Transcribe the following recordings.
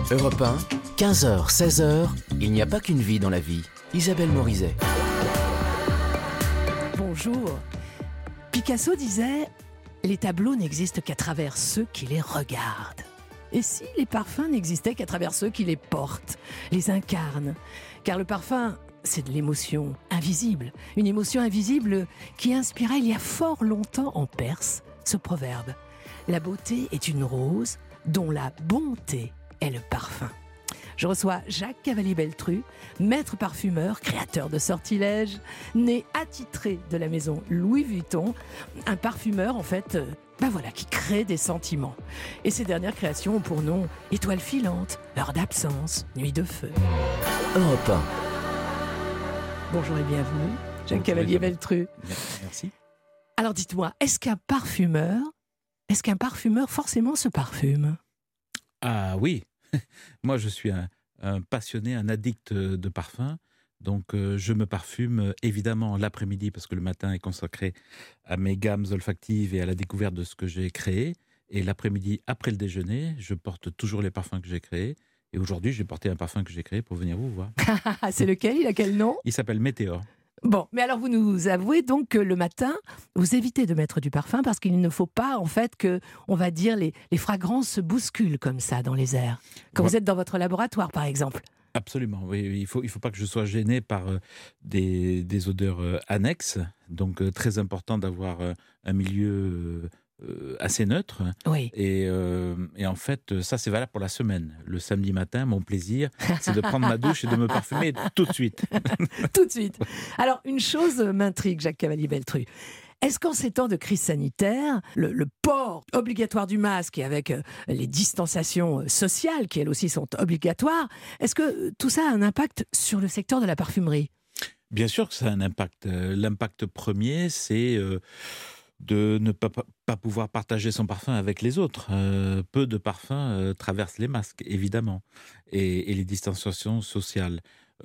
Europe 1, 15h, 16h, il n'y a pas qu'une vie dans la vie. Isabelle Morizet. Bonjour. Picasso disait « Les tableaux n'existent qu'à travers ceux qui les regardent ». Et si les parfums n'existaient qu'à travers ceux qui les portent, les incarnent ? Car le parfum, c'est de l'émotion invisible. Une émotion invisible qui inspira il y a fort longtemps en Perse ce proverbe. La beauté est une rose dont la bonté est le parfum. Je reçois Jacques Cavalier-Beltru, maître parfumeur, créateur de sortilèges, né attitré de la maison Louis Vuitton, un parfumeur en fait, qui crée des sentiments. Et ses dernières créations ont pour nom Étoile filante, Heure d'absence, Nuit de feu. Europe 1. Bonjour et bienvenue, Jacques Cavalier-Beltru. Merci. Alors dites-moi, est-ce qu'un parfumeur forcément se parfume ? Ah oui, moi je suis un passionné, un addict de parfum. Donc je me parfume évidemment l'après-midi parce que le matin est consacré à mes gammes olfactives et à la découverte de ce que j'ai créé. Et l'après-midi, après le déjeuner, je porte toujours les parfums que j'ai créés. Et aujourd'hui, j'ai porté un parfum que j'ai créé pour venir vous voir. C'est lequel ? Il a quel nom ? Il s'appelle Météor. Bon, mais alors vous nous avouez donc que le matin, vous évitez de mettre du parfum parce qu'il ne faut pas en fait que, on va dire, les fragrances se bousculent comme ça dans les airs. Quand vous êtes dans votre laboratoire par exemple. Absolument, oui. Il faut pas que je sois gêné par des odeurs annexes. Donc très important d'avoir un milieu assez neutre. Oui. Et en fait, ça c'est valable pour la semaine. Le samedi matin, mon plaisir, c'est de prendre ma douche et de me parfumer tout de suite. Tout de suite. Alors, une chose m'intrigue, Jacques Cavalier-Beltru. Est-ce qu'en ces temps de crise sanitaire, le port obligatoire du masque et avec les distanciations sociales qui elles aussi sont obligatoires, est-ce que tout ça a un impact sur le secteur de la parfumerie ? Bien sûr que ça a un impact. L'impact premier, c'est de ne pas pouvoir partager son parfum avec les autres. Peu de parfums traversent les masques, évidemment, et les distanciations sociales.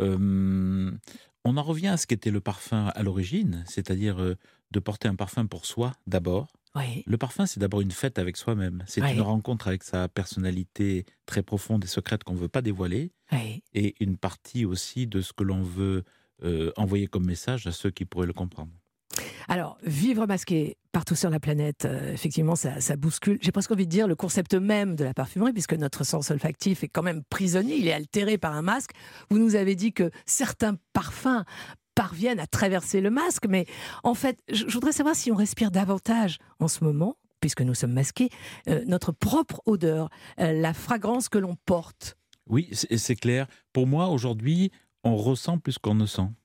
On en revient à ce qu'était le parfum à l'origine, c'est-à-dire de porter un parfum pour soi d'abord. Oui. Le parfum, c'est d'abord une fête avec soi-même. C'est une rencontre avec sa personnalité très profonde et secrète qu'on ne veut pas dévoiler. Oui. Et une partie aussi de ce que l'on veut envoyer comme message à ceux qui pourraient le comprendre. Alors, vivre masqué partout sur la planète, effectivement, ça bouscule, j'ai presque envie de dire, le concept même de la parfumerie, puisque notre sens olfactif est quand même prisonnier, il est altéré par un masque. Vous nous avez dit que certains parfums parviennent à traverser le masque, mais en fait, je voudrais savoir si on respire davantage en ce moment, puisque nous sommes masqués, notre propre odeur, la fragrance que l'on porte. Oui, c'est clair. Pour moi, aujourd'hui, on ressent plus qu'on ne sent.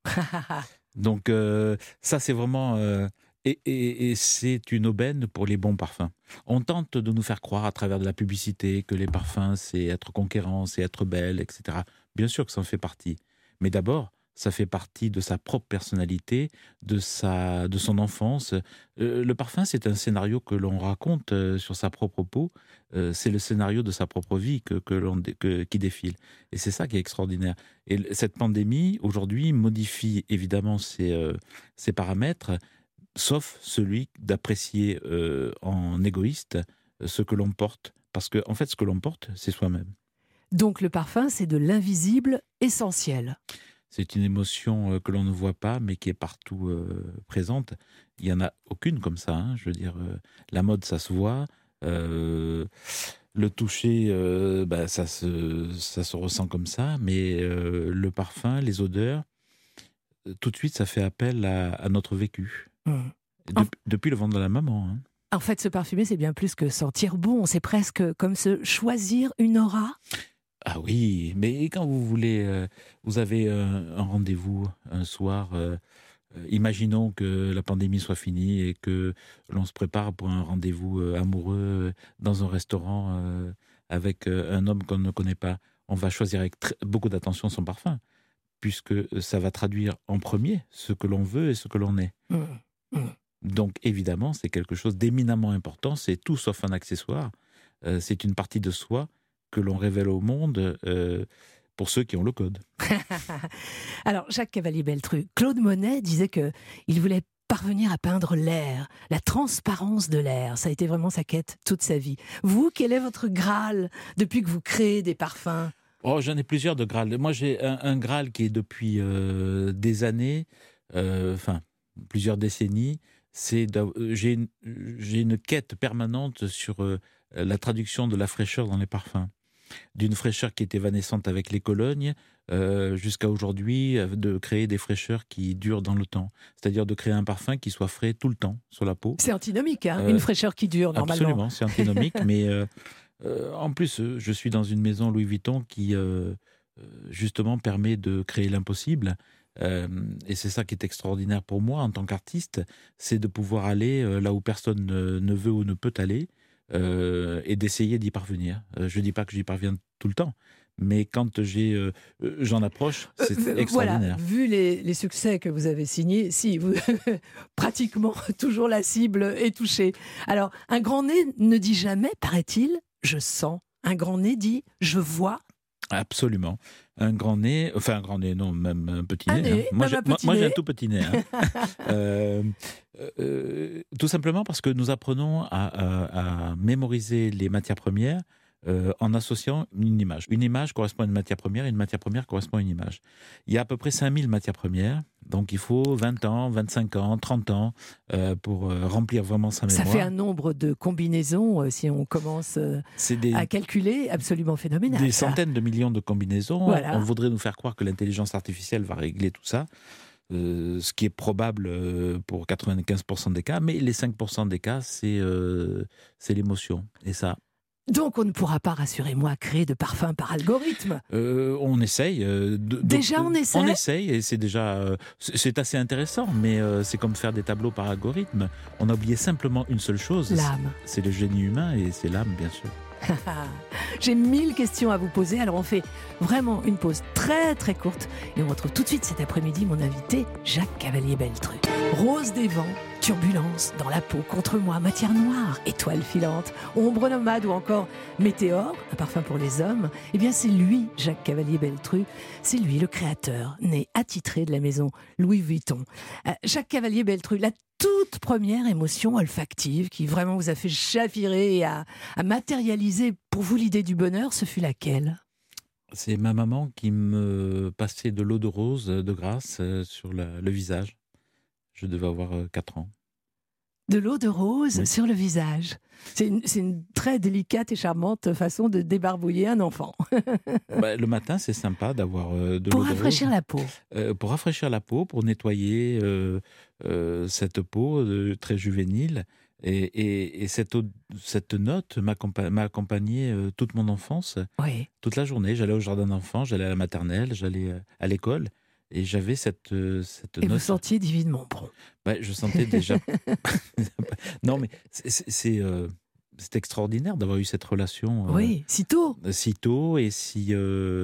Donc ça c'est vraiment et c'est une aubaine pour les bons parfums. On tente de nous faire croire à travers de la publicité que les parfums c'est être conquérant, c'est être belle, etc. Bien sûr que ça en fait partie, mais d'abord ça fait partie de sa propre personnalité, de son enfance. Le parfum c'est un scénario que l'on raconte sur sa propre peau. C'est le scénario de sa propre vie qui défile. Et c'est ça qui est extraordinaire. Et cette pandémie, aujourd'hui, modifie évidemment ces paramètres, sauf celui d'apprécier en égoïste ce que l'on porte. Parce que, en fait, ce que l'on porte, c'est soi-même. Donc le parfum, c'est de l'invisible essentiel. C'est une émotion que l'on ne voit pas, mais qui est partout présente. Il n'y en a aucune comme ça. Hein. Je veux dire, la mode, ça se voit. Le toucher, ça se ressent comme ça. Mais le parfum, les odeurs, tout de suite, ça fait appel à notre vécu. Depuis le ventre de la maman. Hein. En fait, se parfumer, c'est bien plus que sentir bon. C'est presque comme se choisir une aura. Ah oui, mais quand vous voulez, vous avez un rendez-vous un soir, imaginons que la pandémie soit finie et que l'on se prépare pour un rendez-vous amoureux dans un restaurant avec un homme qu'on ne connaît pas. On va choisir avec beaucoup d'attention son parfum, puisque ça va traduire en premier ce que l'on veut et ce que l'on est. Donc évidemment, c'est quelque chose d'éminemment important, c'est tout sauf un accessoire, c'est une partie de soi que l'on révèle au monde pour ceux qui ont le code. Alors, Jacques Cavalier-Beltru, Claude Monet disait qu'il voulait parvenir à peindre l'air, la transparence de l'air. Ça a été vraiment sa quête toute sa vie. Vous, quel est votre Graal depuis que vous créez des parfums ? Oh, j'en ai plusieurs de Graal. Moi, j'ai un Graal qui est depuis des années, plusieurs décennies. J'ai une quête permanente sur la traduction de la fraîcheur dans les parfums. D'une fraîcheur qui est évanescente avec les colognes, jusqu'à aujourd'hui, de créer des fraîcheurs qui durent dans le temps. C'est-à-dire de créer un parfum qui soit frais tout le temps sur la peau. C'est antinomique, une fraîcheur qui dure normalement. Absolument, c'est antinomique, mais en plus, je suis dans une maison Louis Vuitton qui, justement, permet de créer l'impossible. Et c'est ça qui est extraordinaire pour moi en tant qu'artiste, c'est de pouvoir aller là où personne ne veut ou ne peut aller, et d'essayer d'y parvenir. Je ne dis pas que j'y parviens tout le temps, mais quand j'en approche, c'est extraordinaire. Voilà, vu les succès que vous avez signés, si, vous, pratiquement toujours la cible est touchée. Alors, un grand nez ne dit jamais, paraît-il, je sens. Un grand nez dit, je vois. Absolument. Un grand nez, non, même un petit nez. Nez, Moi, nez. j'ai un tout petit nez. Tout simplement parce que nous apprenons à mémoriser les matières premières en associant une image. Une image correspond à une matière première et une matière première correspond à une image. Il y a à peu près 5000 matières premières, donc il faut 20 ans, 25 ans, 30 ans pour remplir vraiment sa mémoire. Ça fait un nombre de combinaisons, si on commence à calculer, absolument phénoménal. Des centaines de millions de combinaisons. Voilà. On voudrait nous faire croire que l'intelligence artificielle va régler tout ça. Ce qui est probable pour 95% des cas, mais les 5% des cas, c'est l'émotion. Et ça... Donc on ne pourra pas, rassurez-moi, créer de parfums par algorithme. On essaye. On essaye. On essaye et c'est déjà c'est assez intéressant, mais c'est comme faire des tableaux par algorithme. On a oublié simplement une seule chose. L'âme. C'est le génie humain et c'est l'âme, bien sûr. J'ai 1000 questions à vous poser, alors on fait vraiment une pause très très courte et on retrouve tout de suite cet après-midi mon invité Jacques Cavalier-Belletru. Rose des vents, turbulence dans la peau, contre moi, matière noire, étoile filante, ombre nomade ou encore météore, un parfum pour les hommes. Eh bien c'est lui, Jacques Cavalier-Belletru, c'est lui le créateur, né attitré de la maison Louis Vuitton. Jacques Cavalier-Belletru, la toute première émotion olfactive qui vraiment vous a fait chavirer et à matérialiser pour vous l'idée du bonheur, ce fut laquelle ? C'est ma maman qui me passait de l'eau de rose de Grasse sur le visage. Je devais avoir 4 ans. De l'eau de rose Oui. sur le visage. C'est une très délicate et charmante façon de débarbouiller un enfant. Le matin, c'est sympa d'avoir de l'eau de rose. Pour rafraîchir la peau. Pour rafraîchir la peau, pour nettoyer cette peau très juvénile. Et cette note m'a accompagné toute mon enfance, Oui. toute la journée. J'allais au jardin d'enfants, j'allais à la maternelle, j'allais à l'école. Et j'avais cette note. Et vous sentiez divinement bon. Je sentais déjà... Non, mais c'est extraordinaire d'avoir eu cette relation Oui, si tôt. si tôt et si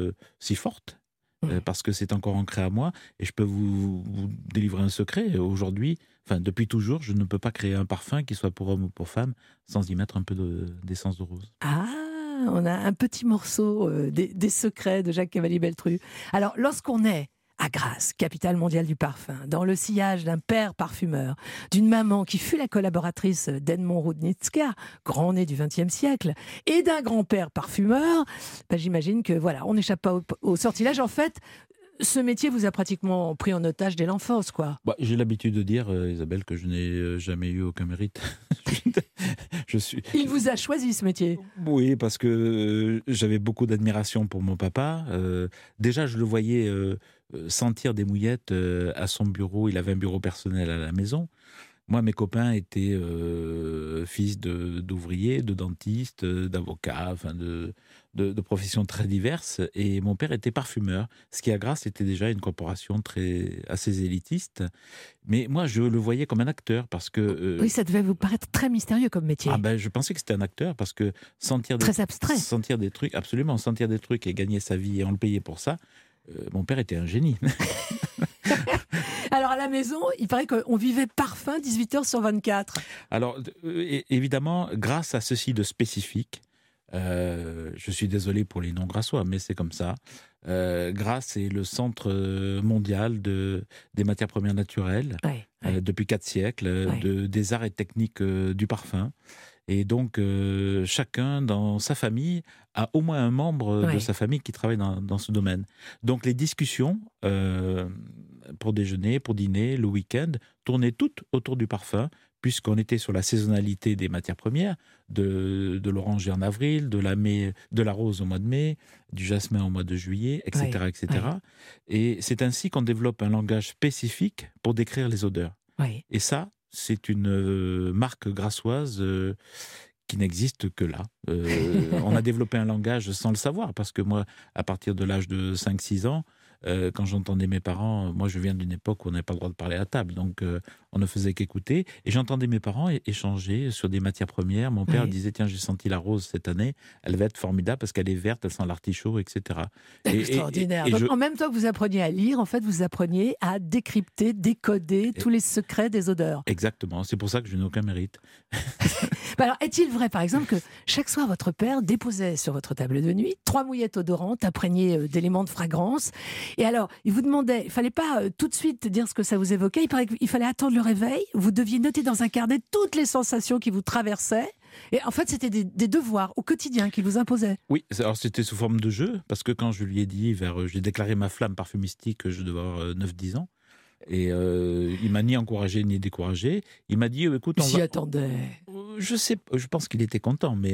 forte. Parce que c'est encore ancré à moi. Et je peux vous délivrer un secret. Aujourd'hui, depuis toujours, je ne peux pas créer un parfum qui soit pour homme ou pour femme sans y mettre un peu d'essence de rose. Ah, on a un petit morceau des secrets de Jacques Cavalier-Belletru. Alors, lorsqu'on est à Grasse, capitale mondiale du parfum, dans le sillage d'un père parfumeur, d'une maman qui fut la collaboratrice d'Edmond Rudnicka, grand né du XXe siècle, et d'un grand-père parfumeur, j'imagine que voilà, on n'échappe pas au sortilège. En fait, ce métier vous a pratiquement pris en otage dès l'enfance, quoi. J'ai l'habitude de dire, Isabelle, que je n'ai jamais eu aucun mérite. Il vous a choisi, ce métier. Oui, parce que j'avais beaucoup d'admiration pour mon papa. Déjà, je le voyais sentir des mouillettes à son bureau. Il avait un bureau personnel à la maison. Moi, mes copains étaient fils d'ouvriers, de dentistes, d'avocats, de professions très diverses. Et mon père était parfumeur, ce qui à Grasse était déjà une corporation assez élitiste. Mais moi, je le voyais comme un acteur parce que... Oui, ça devait vous paraître très mystérieux comme métier. Je pensais que c'était un acteur parce que très abstrait. Sentir des trucs, absolument, sentir des trucs et gagner sa vie et on le payait pour ça. Mon père était un génie. Alors à la maison, il paraît qu'on vivait parfum 18 heures sur 24. Alors évidemment, grâce à ceci de spécifique, Je suis désolé pour les non-grassois, mais c'est comme ça. Grasse est le centre mondial des matières premières naturelles, depuis 4 siècles, des arts et techniques du parfum. Et donc, chacun dans sa famille a au moins un membre de sa famille qui travaille dans ce domaine. Donc, les discussions pour déjeuner, pour dîner, le week-end, tournaient toutes autour du parfum, puisqu'on était sur la saisonnalité des matières premières, de l'oranger en avril, de la rose au mois de mai, du jasmin au mois de juillet, etc. etc. Et c'est ainsi qu'on développe un langage spécifique pour décrire les odeurs. Et ça, c'est une marque grassoise qui n'existe que là. On a développé un langage sans le savoir, parce que moi, à partir de l'âge de 5-6 ans, quand j'entendais mes parents, moi je viens d'une époque où on n'avait pas le droit de parler à table, donc on ne faisait qu'écouter, et j'entendais mes parents échanger sur des matières premières. Mon père disait, tiens, j'ai senti la rose cette année, elle va être formidable parce qu'elle est verte, elle sent l'artichaut, etc. Extraordinaire. Donc, en même temps que vous appreniez à lire, en fait, vous appreniez à décrypter, décoder tous les secrets des odeurs. Exactement, c'est pour ça que je n'ai aucun mérite. Alors, est-il vrai, par exemple, que chaque soir, votre père déposait sur votre table de nuit 3 mouillettes odorantes imprégnées d'éléments de fragrance? Et alors, il vous demandait, il ne fallait pas tout de suite dire ce que ça vous évoquait, il paraît qu'il fallait attendre le réveil, vous deviez noter dans un carnet toutes les sensations qui vous traversaient. Et en fait, c'était des devoirs au quotidien qu'il vous imposait. Oui, alors c'était sous forme de jeu, parce que quand je lui ai dit, j'ai déclaré ma flamme parfumistique, je devais avoir 9-10 ans, et il m'a ni encouragé ni découragé. Il m'a dit, écoute, on s'y attendait. Je pense qu'il était content, mais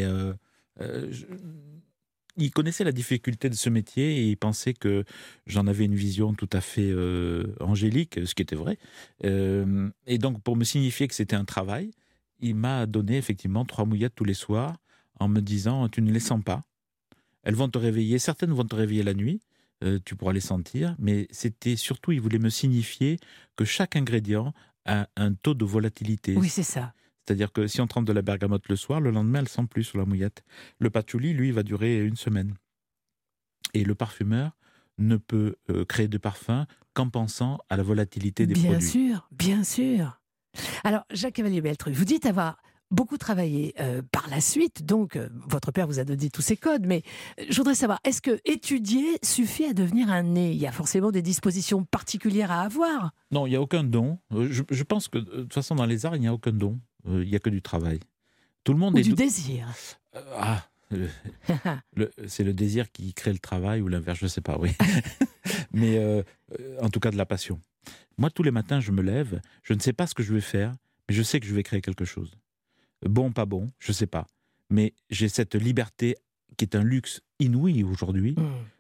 il connaissait la difficulté de ce métier et il pensait que j'en avais une vision tout à fait angélique, ce qui était vrai. Et donc, pour me signifier que c'était un travail, il m'a donné effectivement 3 mouillettes tous les soirs en me disant, tu ne les sens pas. Elles vont te réveiller, certaines vont te réveiller la nuit, tu pourras les sentir, mais c'était surtout, il voulait me signifier que chaque ingrédient a un taux de volatilité. Oui, c'est ça. C'est-à-dire que si on trempe de la bergamote le soir, le lendemain, elle ne sent plus sur la mouillette. Le patchouli, lui, va durer 1 semaine. Et le parfumeur ne peut créer de parfum qu'en pensant à la volatilité des produits. Bien sûr, bien sûr. Alors, Jacques Cavalier-Belletru, vous dites avoir beaucoup travaillé par la suite, donc votre père vous a donné tous ces codes, mais je voudrais savoir, est-ce que étudier suffit à devenir un nez? Il y a forcément des dispositions particulières à avoir. Non, il n'y a aucun don. Je pense que de toute façon, dans les arts, il n'y a aucun don. Il n'y a que du travail. Tout le monde ou du désir. C'est le désir qui crée le travail, ou l'inverse, je ne sais pas, oui. Mais en tout cas, de la passion. Moi, tous les matins, je me lève, je ne sais pas ce que je vais faire, mais je sais que je vais créer quelque chose. Bon, pas bon, je ne sais pas. Mais j'ai cette liberté qui est un luxe inouï aujourd'hui,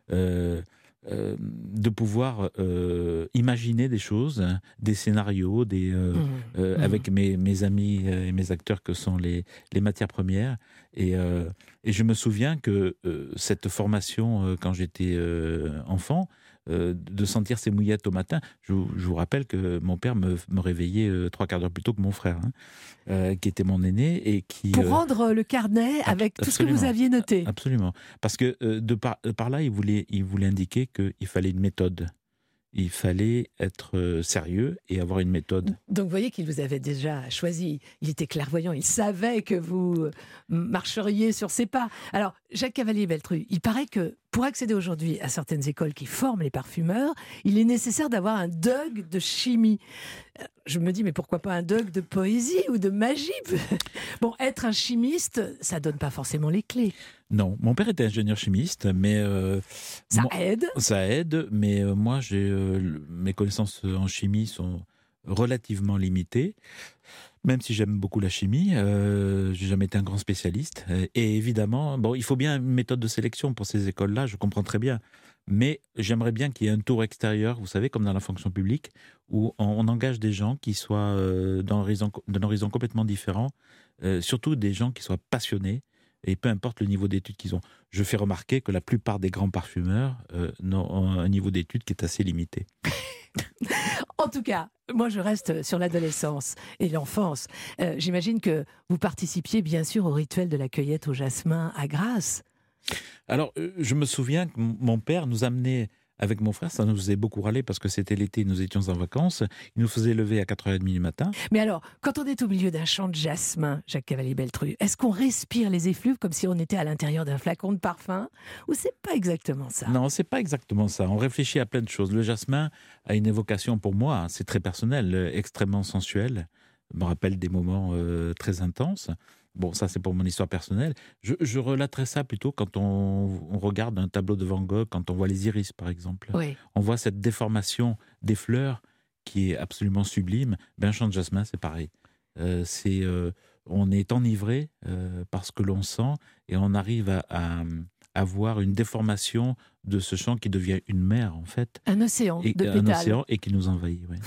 de pouvoir imaginer des choses, des scénarios, avec mes amis et mes acteurs que sont les matières premières. Et je me souviens que cette formation, quand j'étais enfant, de sentir ces mouillettes au matin, je vous rappelle que mon père me réveillait 3 quarts d'heure plus tôt que mon frère, qui était mon aîné. Et qui, pour rendre le carnet avec tout ce que vous aviez noté. Absolument. Parce que par là, il voulait indiquer qu'il fallait une méthode. Il fallait être sérieux et avoir une méthode. Donc vous voyez qu'il vous avait déjà choisi. Il était clairvoyant, il savait que vous marcheriez sur ses pas. Alors, Jacques Cavalier-Belletru, il paraît que pour accéder aujourd'hui à certaines écoles qui forment les parfumeurs, il est nécessaire d'avoir un DUG de chimie. Je me dis, mais pourquoi pas un DUG de poésie ou de magie? Bon, être un chimiste, ça donne pas forcément les clés. Non, mon père était ingénieur chimiste, mais... ça aide. Ça aide, mais moi, mes connaissances en chimie sont relativement limitées. Même si j'aime beaucoup la chimie, j'ai jamais été un grand spécialiste. Et évidemment, il faut bien une méthode de sélection pour ces écoles-là, je comprends très bien. Mais j'aimerais bien qu'il y ait un tour extérieur, vous savez, comme dans la fonction publique, où on engage des gens qui soient d'un horizon complètement différent, surtout des gens qui soient passionnés, et peu importe le niveau d'études qu'ils ont. Je fais remarquer que la plupart des grands parfumeurs ont un niveau d'études qui est assez limité. En tout cas, moi je reste sur l'adolescence et l'enfance. J'imagine que vous participiez bien sûr au rituel de la cueillette au jasmin à Grasse. Alors, je me souviens que mon père nous amenait avec mon frère, ça nous faisait beaucoup râler parce que c'était l'été, nous étions en vacances. Il nous faisait lever à 4h30 du matin. Mais alors, quand on est au milieu d'un champ de jasmin, Jacques Cavalier-Beltru, est-ce qu'on respire les effluves comme si on était à l'intérieur d'un flacon de parfum? Ou c'est pas exactement ça? Non, c'est pas exactement ça. On réfléchit à plein de choses. Le jasmin a une évocation pour moi, hein, c'est très personnel, extrêmement sensuel. Me rappelle des moments très intenses. Bon, ça c'est pour mon histoire personnelle. Je relaterais ça plutôt quand on regarde un tableau de Van Gogh, quand on voit les iris par exemple. Oui. On voit cette déformation des fleurs qui est absolument sublime. Ben, un champ de jasmin, c'est pareil. On est enivré par ce que l'on sent et on arrive à voir une déformation de ce champ qui devient une mer, en fait. Un océan de pétales. Un océan et qui nous envahit, oui.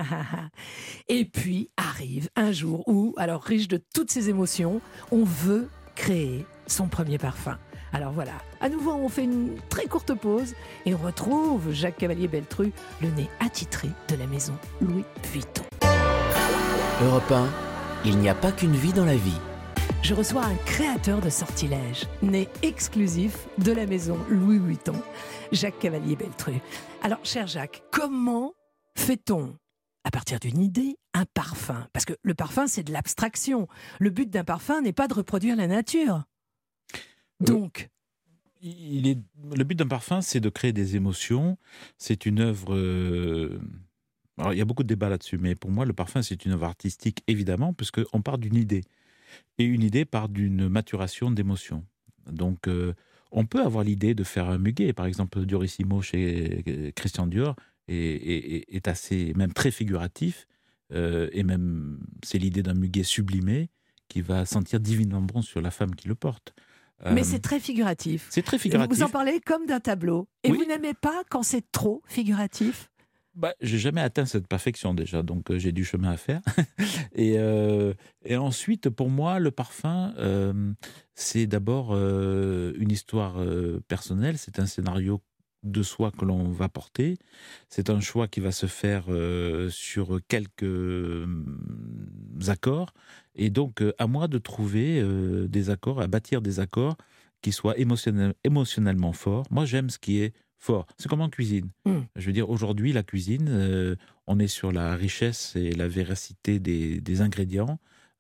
Et puis arrive un jour où, alors riche de toutes ces émotions, on veut créer son premier parfum. Alors voilà, à nouveau on fait une très courte pause et on retrouve Jacques Cavalier-Beltru, le nez attitré de la maison Louis Vuitton. Europe 1, il n'y a pas qu'une vie dans la vie. Je reçois un créateur de sortilèges, né exclusif de la maison Louis Vuitton, Jacques Cavalier-Beltru. Alors, cher Jacques, comment fait-on, à partir d'une idée, un parfum? Parce que le parfum, c'est de l'abstraction. Le but d'un parfum n'est pas de reproduire la nature. Donc... Le but d'un parfum, c'est de créer des émotions. C'est une œuvre... Alors, il y a beaucoup de débats là-dessus, mais pour moi, le parfum, c'est une œuvre artistique, évidemment, puisqu'on part d'une idée. Et une idée part d'une maturation d'émotions. Donc, on peut avoir l'idée de faire un muguet. Par exemple, Diorissimo chez Christian Dior est assez, même très figuratif. Et même, c'est l'idée d'un muguet sublimé qui va sentir divinement bon sur la femme qui le porte. Mais c'est très figuratif. C'est très figuratif. Vous en parlez comme d'un tableau. Et oui. Vous n'aimez pas quand c'est trop figuratif? J'ai jamais atteint cette perfection déjà, donc j'ai du chemin à faire. et ensuite, pour moi, le parfum, c'est d'abord une histoire personnelle, c'est un scénario de soi que l'on va porter, c'est un choix qui va se faire sur quelques accords, et donc à moi de trouver des accords, à bâtir des accords qui soient émotionnellement forts. Moi, j'aime ce qui est fort. C'est comme en cuisine. Je veux dire, aujourd'hui, la cuisine, on est sur la richesse et la véracité des ingrédients,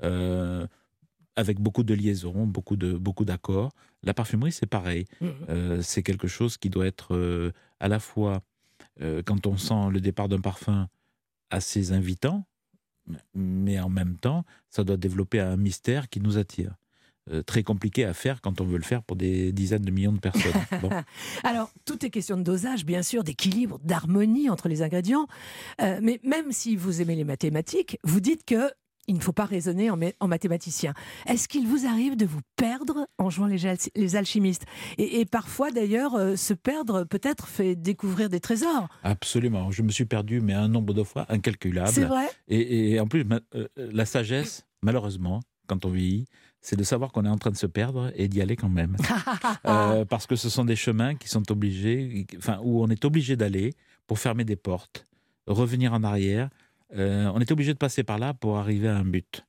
avec beaucoup de liaisons, beaucoup d'accords. La parfumerie, c'est pareil. C'est quelque chose qui doit être à la fois, quand on sent le départ d'un parfum, assez invitant, mais en même temps, ça doit développer un mystère qui nous attire. Très compliqué à faire quand on veut le faire pour des dizaines de millions de personnes. Bon. Alors, tout est question de dosage, bien sûr, d'équilibre, d'harmonie entre les ingrédients. Mais même si vous aimez les mathématiques, vous dites que il ne faut pas raisonner en mathématicien. Est-ce qu'il vous arrive de vous perdre en jouant les alchimistes? Et parfois, d'ailleurs, se perdre peut-être fait découvrir des trésors. Absolument. Je me suis perdu, mais un nombre de fois incalculable. C'est vrai. Et en plus, la sagesse, malheureusement, quand on vieillit, c'est de savoir qu'on est en train de se perdre et d'y aller quand même. Parce que ce sont des chemins qui sont obligés, où on est obligé d'aller pour fermer des portes, revenir en arrière. On est obligé de passer par là pour arriver à un but.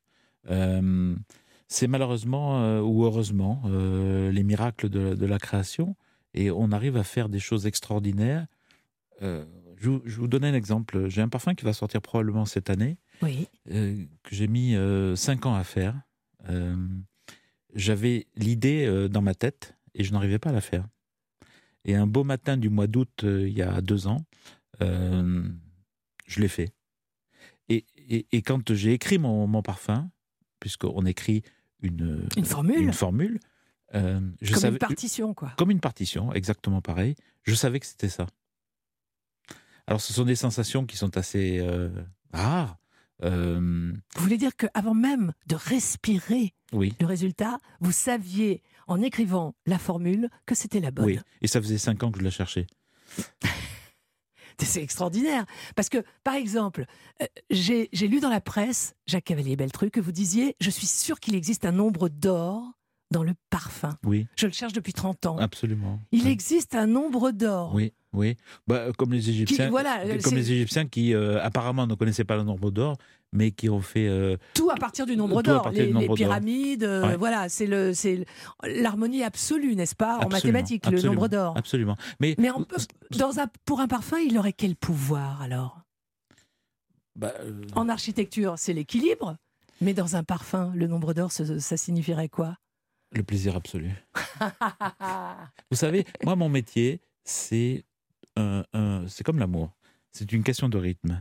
C'est malheureusement ou heureusement les miracles de la création, et on arrive à faire des choses extraordinaires. Je vous donne un exemple. J'ai un parfum qui va sortir probablement cette année, oui. Que j'ai mis 5 ans à faire. J'avais l'idée dans ma tête et je n'arrivais pas à la faire. Et un beau matin du mois d'août, il y a 2 ans, je l'ai fait. Et quand j'ai écrit mon parfum, puisqu'on écrit une formule, comme une partition, quoi. Comme une partition, exactement pareil. Je savais que c'était ça. Alors, ce sont des sensations qui sont assez rares. Vous voulez dire qu'avant même de respirer le résultat, vous saviez, en écrivant la formule, que c'était la bonne. Oui, et ça faisait 5 ans que je la cherchais. C'est extraordinaire. Parce que, par exemple, j'ai lu dans la presse, Jacques Cavalier-Beltru, que vous disiez « Je suis sûr qu'il existe un nombre d'or dans le parfum. » Oui. Je le cherche depuis 30 ans. Absolument. Il existe un nombre d'or. Oui. Comme les Égyptiens, les Égyptiens qui apparemment ne connaissaient pas le nombre d'or, mais qui ont fait... Tout à partir du nombre tout à d'or, partir du nombre les d'or. pyramides, Ouais. voilà, c'est l'harmonie absolue, n'est-ce pas, en Absolument, mathématiques, le absolument, nombre d'or. Absolument. Mais Pour un parfum, il aurait quel pouvoir alors? bah, En architecture, c'est l'équilibre, mais dans un parfum, le nombre d'or, ça signifierait quoi? le plaisir absolu. Vous savez, moi, mon métier, c'est comme l'amour. C'est une question de rythme.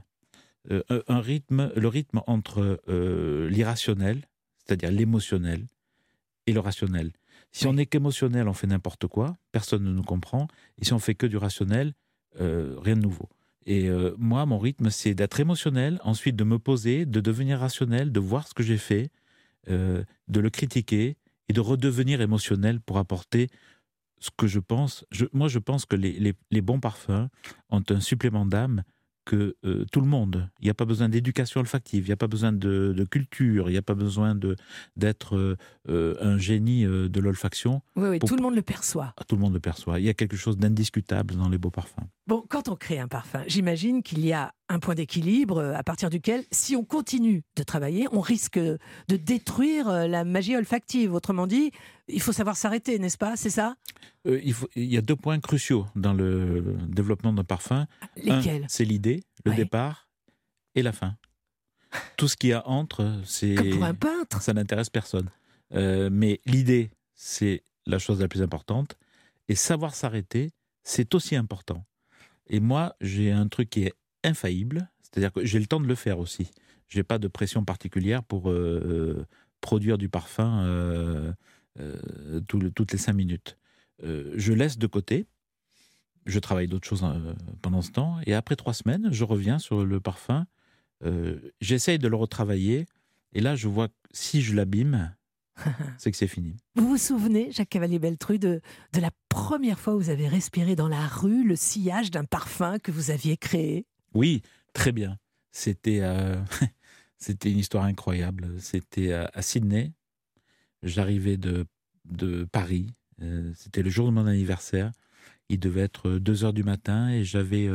Le rythme entre l'irrationnel, c'est-à-dire l'émotionnel, et le rationnel. Si on n'est qu'émotionnel, on fait n'importe quoi, personne ne nous comprend. Et si on fait que du rationnel, rien de nouveau. Et moi, mon rythme, c'est d'être émotionnel, ensuite de me poser, de devenir rationnel, de voir ce que j'ai fait, de le critiquer et de redevenir émotionnel pour apporter ce que je pense. Moi, je pense que les bons parfums ont un supplément d'âme que tout le monde. Il n'y a pas besoin d'éducation olfactive, il n'y a pas besoin de culture, il n'y a pas besoin d'être un génie de l'olfaction. Oui, tout le monde le perçoit. Tout le monde le perçoit. Il y a quelque chose d'indiscutable dans les beaux parfums. Bon, quand on crée un parfum, j'imagine qu'il y a un point d'équilibre à partir duquel, si on continue de travailler, on risque de détruire la magie olfactive. Autrement dit, il faut savoir s'arrêter, n'est-ce pas? C'est ça? Il y a 2 points cruciaux dans le développement d'un parfum. Lesquels? C'est l'idée, le Ouais. départ et la fin. Tout ce qu'il y a entre, Comme pour un peintre. ça n'intéresse personne. Mais l'idée, c'est la chose la plus importante. Et savoir s'arrêter, c'est aussi important. Et moi, j'ai un truc qui est infaillible, c'est-à-dire que j'ai le temps de le faire aussi. Je n'ai pas de pression particulière pour produire du parfum toutes les 5 minutes. Je laisse de côté, je travaille d'autres choses pendant ce temps, et après 3 semaines, je reviens sur le parfum, j'essaye de le retravailler, et là, je vois que si je l'abîme, c'est que c'est fini. Vous vous souvenez, Jacques Cavalier-Belletru, de la première fois où vous avez respiré dans la rue le sillage d'un parfum que vous aviez créé? Oui, très bien. C'était c'était une histoire incroyable. C'était à Sydney. J'arrivais de Paris. C'était le jour de mon anniversaire. Il devait être 2 heures du matin et j'avais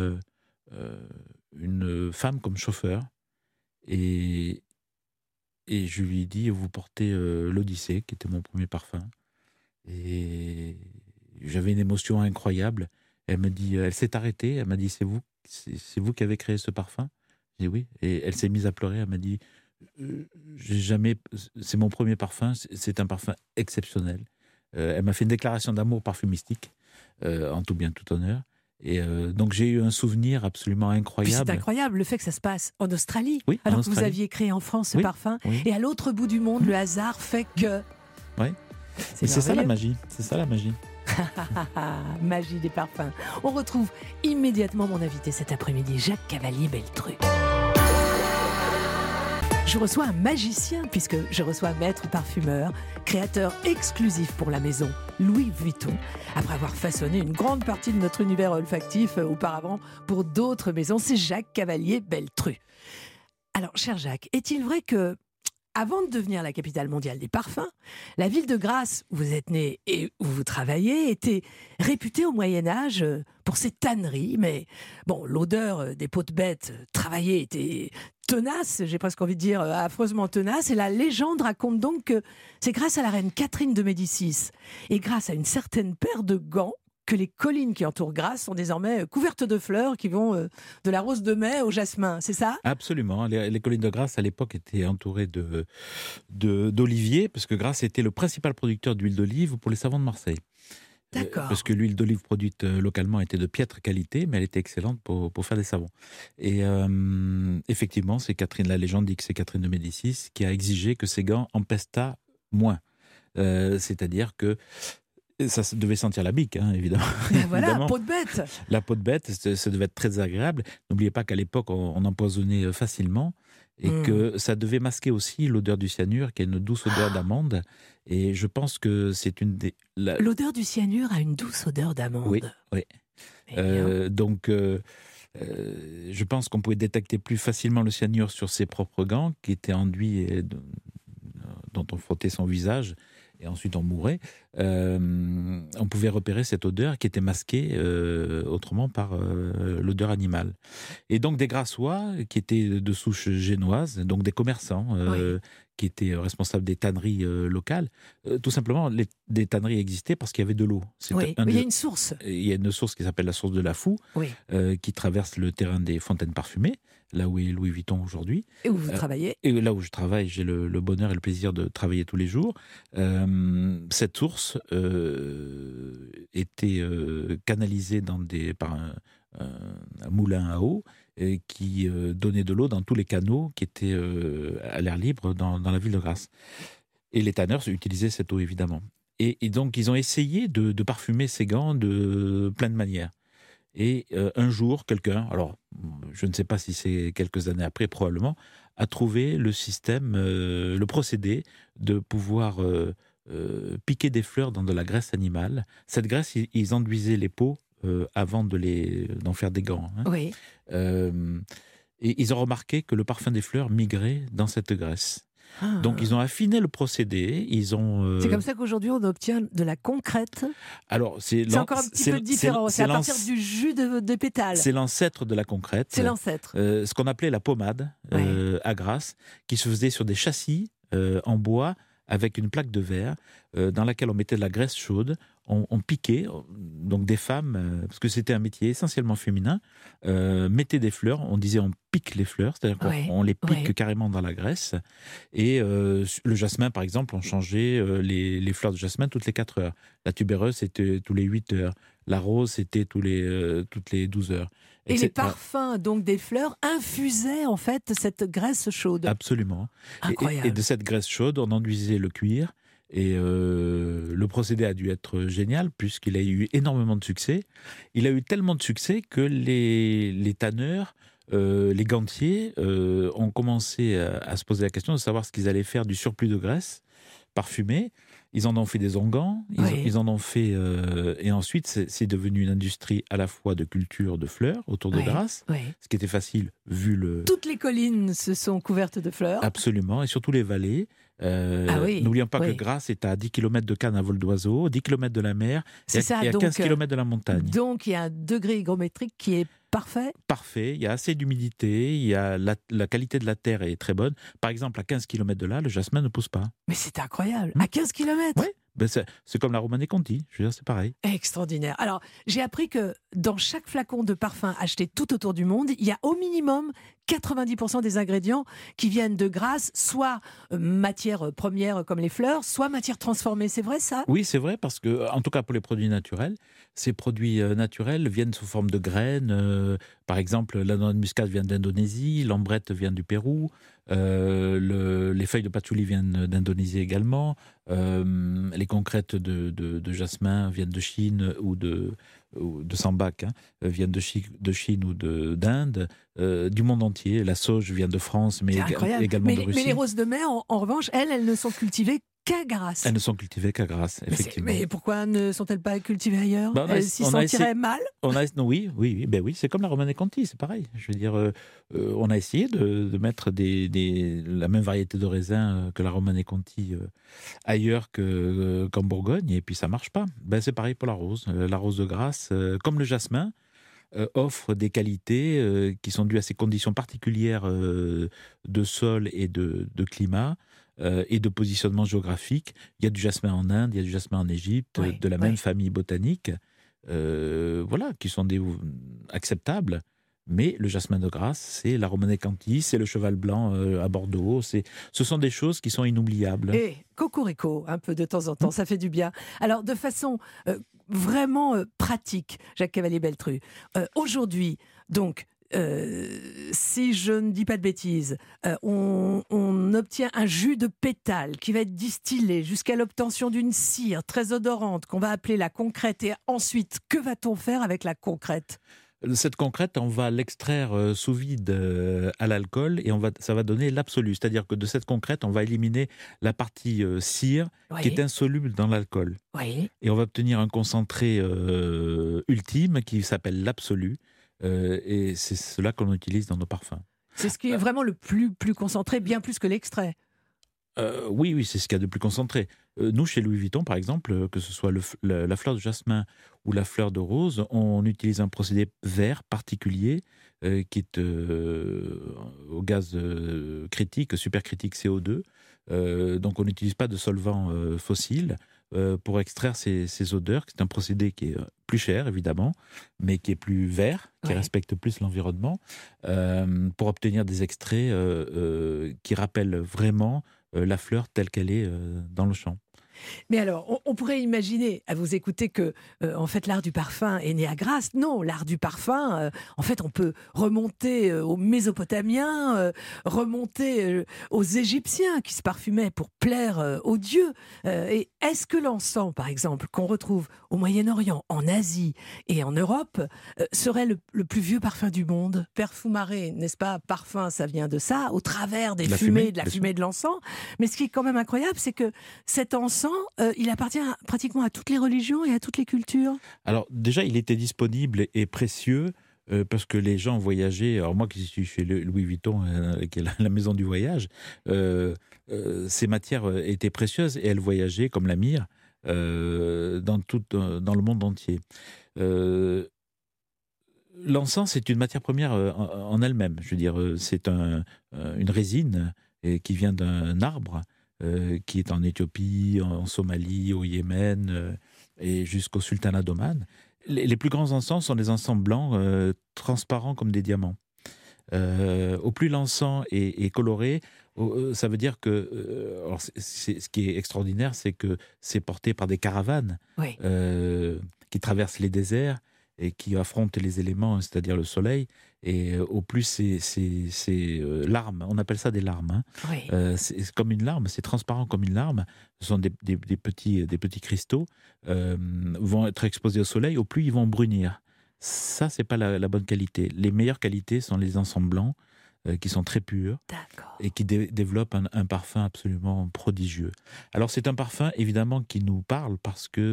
une femme comme chauffeur. Et je lui ai dit, vous portez l'Odyssée, qui était mon premier parfum. Et j'avais une émotion incroyable. Elle me dit, elle s'est arrêtée. Elle m'a dit, c'est vous qui avez créé ce parfum? J'ai dit oui. Et elle s'est mise à pleurer. Elle m'a dit, c'est mon premier parfum. C'est un parfum exceptionnel. Elle m'a fait une déclaration d'amour parfumistique, en tout bien, tout honneur. Et donc j'ai eu un souvenir absolument incroyable. Puis c'est incroyable le fait que ça se passe en Australie, oui, alors en que vous Australie. aviez créé en France ce Oui, parfum, oui. et à l'autre bout du monde, le hasard fait que... Oui. Mais c'est ça la merveilleux. magie. C'est ça la magie. Magie des parfums. On retrouve immédiatement mon invité cet après-midi, Jacques Cavalier-Belletru. Je reçois un magicien, puisque je reçois maître parfumeur, créateur exclusif pour la maison Louis Vuitton, après avoir façonné une grande partie de notre univers olfactif auparavant pour d'autres maisons. C'est Jacques Cavalier-Belletru. Alors, cher Jacques, est-il vrai que, avant de devenir la capitale mondiale des parfums, la ville de Grasse, où vous êtes né et où vous travaillez, était réputée au Moyen-Âge pour ses tanneries. Mais bon, l'odeur des peaux de bêtes travaillées était tenace, j'ai presque envie de dire affreusement tenace. Et la légende raconte donc que c'est grâce à la reine Catherine de Médicis et grâce à une certaine paire de gants que les collines qui entourent Grasse sont désormais couvertes de fleurs qui vont de la rose de mai au jasmin, c'est ça? Absolument. Les collines de Grasse, à l'époque, étaient entourées d'oliviers, parce que Grasse était le principal producteur d'huile d'olive pour les savons de Marseille. D'accord. Parce que l'huile d'olive produite localement était de piètre qualité, mais elle était excellente pour faire des savons. Et effectivement, c'est la légende dit que c'est Catherine de Médicis qui a exigé que ces gants empestât moins. C'est-à-dire que ça devait sentir la bique, hein, évidemment. Ben voilà, Évidemment. peau de bête. La peau de bête, ça devait être très agréable. N'oubliez pas qu'à l'époque, on empoisonnait facilement et que ça devait masquer aussi l'odeur du cyanure, qui a une douce odeur d'amande. Et je pense que c'est une des... L'odeur du cyanure a une douce odeur d'amande. Oui, oui. Eh bien. Donc, je pense qu'on pouvait détecter plus facilement le cyanure sur ses propres gants, qui étaient enduits et dont on frottait son visage. et ensuite on mourait, on pouvait repérer cette odeur qui était masquée autrement par l'odeur animale. Et donc des Grassois qui étaient de souche génoise, donc des commerçants qui étaient responsables des tanneries locales. Tout simplement, des tanneries existaient parce qu'il y avait de l'eau. Mais il y a une source. Il y a une source qui s'appelle la source de la Foux, qui traverse le terrain des fontaines parfumées, là où est Louis Vuitton aujourd'hui. Et où vous travaillez. Et là où je travaille, j'ai le bonheur et le plaisir de travailler tous les jours. Cette source était canalisée par un moulin à eau qui donnait de l'eau dans tous les canaux qui étaient à l'air libre dans la ville de Grasse. Et les tanneurs utilisaient cette eau, évidemment. Et donc, ils ont essayé de parfumer ces gants de plein de manières. Et un jour, quelqu'un, alors je ne sais pas si c'est quelques années après, probablement, a trouvé le système, le procédé de pouvoir piquer des fleurs dans de la graisse animale. Cette graisse, ils enduisaient les peaux avant d'en faire des gants. Oui. Et ils ont remarqué que le parfum des fleurs migrait dans cette graisse. Donc ils ont affiné le procédé. C'est comme ça qu'aujourd'hui on obtient de la concrète. Alors c'est encore un petit peu différent. C'est à partir du jus de pétales. C'est l'ancêtre de la concrète. C'est l'ancêtre. Ce qu'on appelait la pommade à Grasse, qui se faisait sur des châssis en bois avec une plaque de verre dans laquelle on mettait de la graisse chaude. On piquait, donc des femmes, parce que c'était un métier essentiellement féminin, mettaient des fleurs, on disait on pique les fleurs, c'est-à-dire qu'on les pique carrément dans la graisse. Et le jasmin, par exemple, on changeait les fleurs de jasmin toutes les 4 heures. La tubéreuse, c'était tous les 8 heures. La rose, c'était toutes les 12 heures. Et les parfums donc des fleurs infusaient en fait cette graisse chaude. Absolument. Incroyable. Et de cette graisse chaude, on enduisait le cuir. Et le procédé a dû être génial puisqu'il a eu énormément de succès. Il a eu tellement de succès que les tanneurs, les gantiers ont commencé à se poser la question de savoir ce qu'ils allaient faire du surplus de graisse parfumée. Ils en ont fait des onguents, ils en ont fait... et ensuite, c'est devenu une industrie à la fois de culture de fleurs autour de Grasse, ce qui était facile vu le... Toutes les collines se sont couvertes de fleurs. Absolument, et surtout les vallées. N'oublions pas que Grasse est à 10 km de Cannes à vol d'oiseau, 10 km de la mer, et à 15 km de la montagne. Donc il y a un degré hygrométrique qui est parfait. Parfait, il y a assez d'humidité, il y a la qualité de la terre est très bonne. Par exemple, à 15 km de là, le jasmin ne pousse pas. Mais c'est incroyable, à 15 km. Oui, c'est comme la Romanée Conti, je veux dire, c'est pareil. Extraordinaire. Alors, j'ai appris que dans chaque flacon de parfum acheté tout autour du monde, il y a au minimum 90% des ingrédients qui viennent de Grasse, soit matière première comme les fleurs, soit matière transformée. C'est vrai ça ? Oui, c'est vrai, parce que, en tout cas pour les produits naturels, ces produits naturels viennent sous forme de graines. Par exemple, la noix de muscade vient d'Indonésie, l'ambrette vient du Pérou, les feuilles de patchouli viennent d'Indonésie également, les concrètes de jasmin viennent de Chine ou de sambac, viennent de Chine ou d'Inde, du monde entier. La sauge vient de France, mais également de Russie. Mais les roses de mer, en revanche, elles ne sont cultivées qu'à Grasse. Elles ne sont cultivées qu'à Grasse, effectivement. Mais pourquoi ne sont-elles pas cultivées ailleurs ? Elles s'y sentiraient mal ? Oui, c'est comme la Romanée Conti, c'est pareil. Je veux dire, on a essayé de mettre la même variété de raisins que la Romanée Conti ailleurs qu'en Bourgogne, et puis ça marche pas. C'est pareil pour la rose. La rose de Grasse, comme le jasmin, offre des qualités qui sont dues à ces conditions particulières de sol et de climat. Et de positionnement géographique. Il y a du jasmin en Inde, il y a du jasmin en Égypte, de la même famille botanique, qui sont acceptables. Mais le jasmin de Grasse, c'est la Romanée Conti, c'est le cheval blanc à Bordeaux. Ce sont des choses qui sont inoubliables. Et cocorico, un peu de temps en temps, ça fait du bien. Alors, de façon vraiment pratique, Jacques Cavalier-Beltru, aujourd'hui, donc, si je ne dis pas de bêtises, on obtient un jus de pétale qui va être distillé jusqu'à l'obtention d'une cire très odorante qu'on va appeler la concrète. Et ensuite, que va-t-on faire avec la concrète ? Cette concrète, on va l'extraire sous vide à l'alcool et ça va donner l'absolu. C'est-à-dire que de cette concrète, on va éliminer la partie cire qui est insoluble dans l'alcool. Et on va obtenir un concentré ultime qui s'appelle l'absolu. Et c'est cela qu'on utilise dans nos parfums. C'est ce qui est vraiment le plus concentré, bien plus que l'extrait. Oui, oui, c'est ce qu'il y a de plus concentré. Nous, chez Louis Vuitton, par exemple, que ce soit la fleur de jasmin ou la fleur de rose, on utilise un procédé vert particulier qui est au gaz critique, supercritique CO2. Donc, on n'utilise pas de solvant fossile pour extraire ces odeurs. C'est un procédé qui est plus cher, évidemment, mais qui est plus vert, qui respecte plus l'environnement, pour obtenir des extraits qui rappellent vraiment la fleur telle qu'elle est dans le champ. Mais alors, on pourrait imaginer, à vous écouter, que en fait l'art du parfum est né à Grasse. Non, l'art du parfum, en fait, on peut remonter aux Mésopotamiens, remonter aux Égyptiens qui se parfumaient pour plaire aux dieux. Et est-ce que l'encens, par exemple, qu'on retrouve au Moyen-Orient, en Asie et en Europe, serait le plus vieux parfum du monde? Perfumare, n'est-ce pas? Parfum, ça vient de ça, au travers des fumées, de la fumée de l'encens. Mais ce qui est quand même incroyable, c'est que cet encens, il appartient pratiquement à toutes les religions et à toutes les cultures. Alors déjà, il était disponible et précieux parce que les gens voyageaient. Alors moi qui suis chez Louis Vuitton, qui est la maison du voyage, ces matières étaient précieuses et elles voyageaient comme la myrrhe dans le monde entier. L'encens, c'est une matière première en elle-même. Je veux dire, c'est une résine qui vient d'un arbre qui est en Éthiopie, en Somalie, au Yémen et jusqu'au sultanat d'Oman. Les plus grands encens sont des encens blancs transparents comme des diamants. Au plus l'encens est coloré, ça veut dire que alors ce qui est extraordinaire, c'est que c'est porté par des caravanes qui traversent les déserts et qui affrontent les éléments, c'est-à-dire le soleil. Et au plus, c'est larmes. On appelle ça des larmes. Hein. C'est comme une larme, c'est transparent comme une larme. Ce sont des petits cristaux vont être exposés au soleil. Au plus, ils vont brunir. Ça, c'est pas la bonne qualité. Les meilleures qualités sont les encens blancs qui sont très purs et qui développent un parfum absolument prodigieux. Alors, c'est un parfum, évidemment, qui nous parle parce que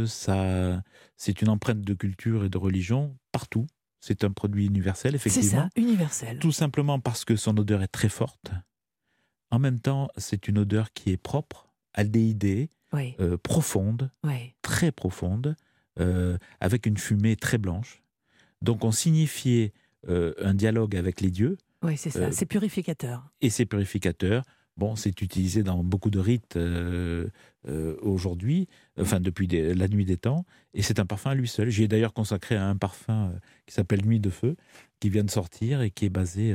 c'est une empreinte de culture et de religion partout. C'est un produit universel, effectivement. C'est ça, universel. Tout simplement parce que son odeur est très forte. En même temps, c'est une odeur qui est propre, aldéhydée, profonde, très profonde, avec une fumée très blanche. Donc on signifiait un dialogue avec les dieux. Oui, c'est ça, c'est purificateur. Et c'est purificateur. Bon, c'est utilisé dans beaucoup de rites aujourd'hui, enfin depuis la nuit des temps, et c'est un parfum à lui seul. J'y ai d'ailleurs consacré un parfum qui s'appelle Nuit de Feu, qui vient de sortir et qui est basé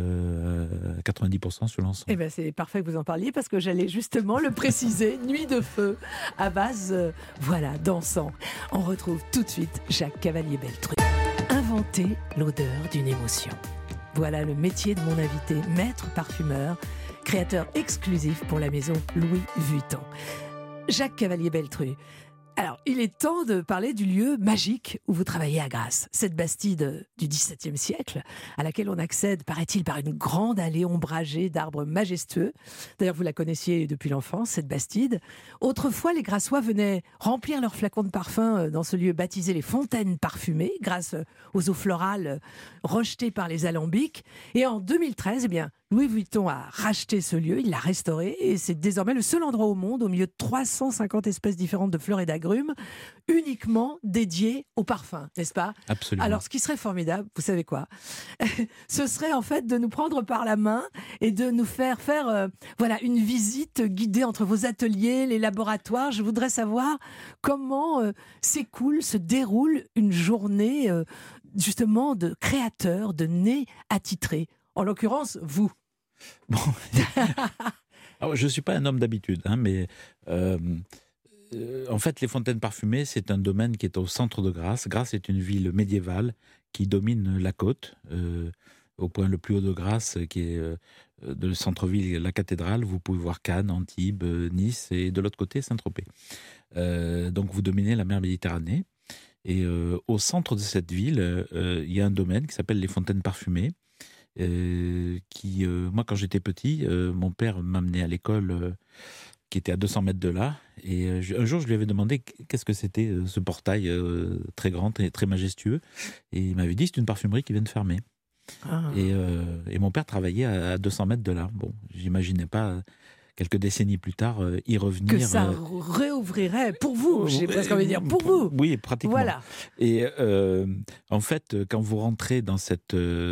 à 90% sur l'encens. Eh ben, c'est parfait que vous en parliez parce que j'allais justement le préciser. Nuit de Feu, à base d'encens. On retrouve tout de suite Jacques Cavalier-Belletruc. Inventer l'odeur d'une émotion. Voilà le métier de mon invité, maître parfumeur, créateur exclusif pour la maison Louis Vuitton. Jacques Cavalier-Belletruc. Alors, il est temps de parler du lieu magique où vous travaillez à Grasse. Cette bastide du XVIIe siècle, à laquelle on accède, paraît-il, par une grande allée ombragée d'arbres majestueux. D'ailleurs, vous la connaissiez depuis l'enfance, cette bastide. Autrefois, les Grassois venaient remplir leurs flacons de parfum dans ce lieu baptisé les Fontaines Parfumées, grâce aux eaux florales rejetées par les alambics. Et en 2013, Louis Vuitton a racheté ce lieu, il l'a restauré et c'est désormais le seul endroit au monde, au milieu de 350 espèces différentes de fleurs et d'agrumes, uniquement dédié au parfum, n'est-ce pas? Absolument. Alors, ce qui serait formidable, vous savez quoi? Ce serait en fait de nous prendre par la main et de nous faire une visite guidée entre vos ateliers, les laboratoires. Je voudrais savoir comment se déroule une journée justement de créateur, de nez attitré. En l'occurrence, vous. Bon. Alors, je ne suis pas un homme d'habitude, mais en fait, les fontaines parfumées, c'est un domaine qui est au centre de Grasse. Grasse est une ville médiévale qui domine la côte, au point le plus haut de Grasse, qui est de centre-ville, la cathédrale. Vous pouvez voir Cannes, Antibes, Nice, et de l'autre côté, Saint-Tropez. Donc, vous dominez la mer Méditerranée. Et au centre de cette ville, il y a un domaine qui s'appelle les fontaines parfumées. Moi, quand j'étais petit, mon père m'amenait à l'école qui était à 200 mètres de là. Et un jour, je lui avais demandé qu'est-ce que c'était ce portail très grand, très majestueux. Et il m'avait dit, c'est une parfumerie qui vient de fermer. Et mon père travaillait à 200 mètres de là. Bon, j'imaginais pas quelques décennies plus tard, y revenir. Que ça réouvrirait pour vous, j'ai presque envie de dire, pour vous. Oui, pratiquement. Voilà. Et en fait, quand vous rentrez dans ce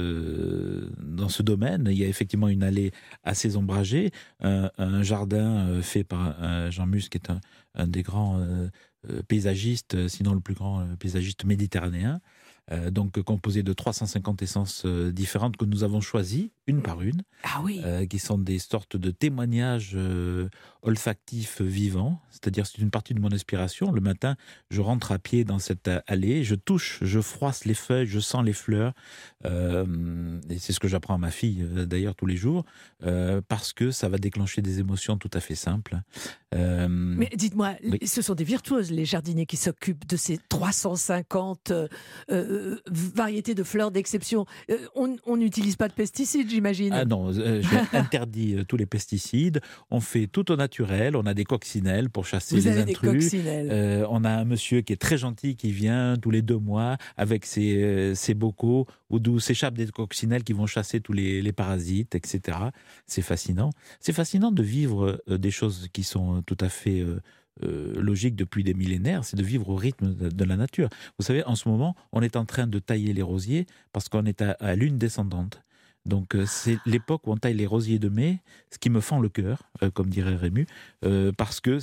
domaine, il y a effectivement une allée assez ombragée, un jardin fait par Jean Mus, qui est un des grands paysagistes, sinon le plus grand paysagiste méditerranéen, donc composé de 350 essences différentes que nous avons choisies, une par une, Ah oui. qui sont des sortes de témoignages olfactifs vivants, c'est-à-dire c'est une partie de mon inspiration. Le matin, je rentre à pied dans cette allée, je touche, je froisse les feuilles, je sens les fleurs, et c'est ce que j'apprends à ma fille d'ailleurs tous les jours, parce que ça va déclencher des émotions tout à fait simples. Mais dites-moi, oui. ce sont des virtuoses, les jardiniers qui s'occupent de ces 350 variétés de fleurs d'exception. On n'utilise pas de pesticides, j'imagine. Ah non, j'ai interdit tous les pesticides. On fait tout au naturel. On a des coccinelles pour chasser Vous les avez des intrus. coccinelles. On a un monsieur qui est très gentil qui vient tous les 2 mois avec ses bocaux d'où s'échappent des coccinelles qui vont chasser tous les parasites, etc. C'est fascinant. C'est fascinant de vivre des choses qui sont tout à fait logiques depuis des millénaires. C'est de vivre au rythme de la nature. Vous savez, en ce moment, on est en train de tailler les rosiers parce qu'on est à lune descendante. Donc c'est l'époque où on taille les rosiers de mai, ce qui me fend le cœur, comme dirait Rému, parce que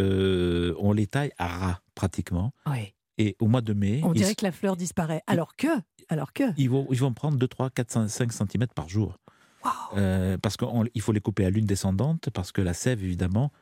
on les taille à ras pratiquement. Oui. Et au mois de mai, On dirait que la fleur disparaît. Alors que ils vont prendre 2, 3, 4, 5 cm par jour. Wow. Parce qu'il faut les couper à lune descendante, parce que la sève, évidemment,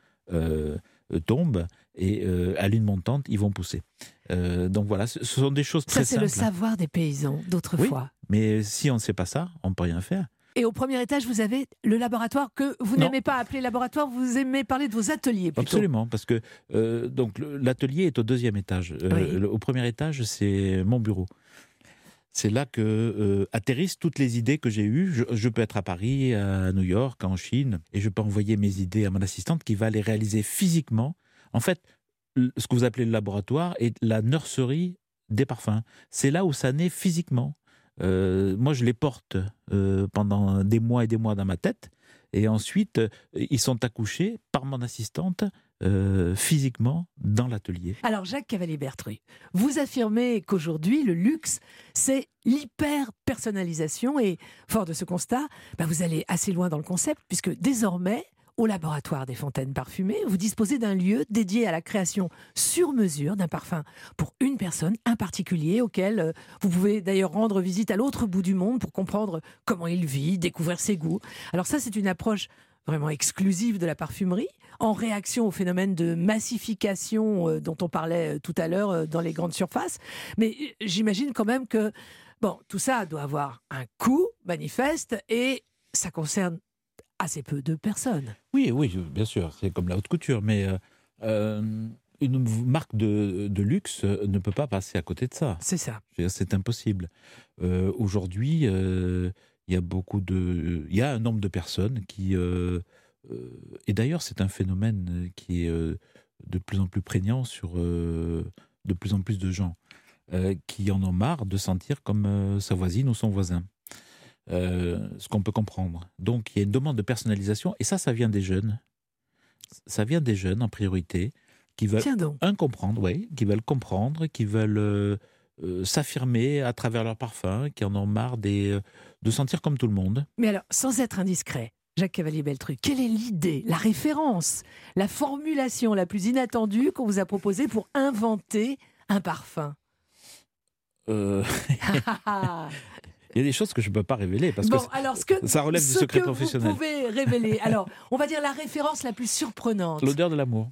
tombe, et à lune montante, ils vont pousser. Donc voilà, ce sont des choses très Ça, c'est simples. le savoir des paysans d'autrefois. Mais si on ne sait pas ça, on ne peut rien faire. Et au premier étage, vous avez le laboratoire que vous Non. n'aimez pas appeler laboratoire, vous aimez parler de vos ateliers plutôt. Absolument, parce que donc l'atelier est au 2e étage. Oui. Au premier étage, c'est mon bureau. C'est là que atterrissent toutes les idées que j'ai eues. Je peux être à Paris, à New York, en Chine, et je peux envoyer mes idées à mon assistante qui va les réaliser physiquement. En fait, ce que vous appelez le laboratoire est la nurserie des parfums. C'est là où ça naît physiquement. Moi, je les porte pendant des mois et des mois dans ma tête, et ensuite, ils sont accouchés par mon assistante physiquement dans l'atelier. Alors, Jacques Cavalier-Bertru, vous affirmez qu'aujourd'hui, le luxe, c'est l'hyper-personnalisation. Et fort de ce constat, vous allez assez loin dans le concept, puisque désormais, au laboratoire des Fontaines Parfumées, vous disposez d'un lieu dédié à la création sur mesure d'un parfum pour une personne, un particulier, auquel vous pouvez d'ailleurs rendre visite à l'autre bout du monde pour comprendre comment il vit, découvrir ses goûts. Alors ça, c'est une approche vraiment exclusive de la parfumerie, en réaction au phénomène de massification dont on parlait tout à l'heure dans les grandes surfaces. Mais j'imagine quand même que tout ça doit avoir un coût manifeste et ça concerne assez peu de personnes. Oui, bien sûr, c'est comme la haute couture, mais une marque de luxe ne peut pas passer à côté de ça. C'est ça. C'est impossible. Aujourd'hui, il y a un nombre de personnes qui... et d'ailleurs, c'est un phénomène qui est de plus en plus prégnant sur de plus en plus de gens qui en ont marre de sentir comme sa voisine ou son voisin. Ce qu'on peut comprendre. Donc, il y a une demande de personnalisation, et ça vient des jeunes. Ça vient des jeunes, en priorité, qui veulent qui veulent comprendre, qui veulent s'affirmer à travers leur parfum, qui en ont marre de sentir comme tout le monde. Mais alors, sans être indiscret, Jacques Cavalier-Bertru, quelle est l'idée, la référence, la formulation la plus inattendue qu'on vous a proposée pour inventer un parfum? Il y a des choses que je ne peux pas révéler parce que ça relève du secret professionnel. Vous pouvez révéler. Alors, on va dire la référence la plus surprenante. L'odeur de l'amour.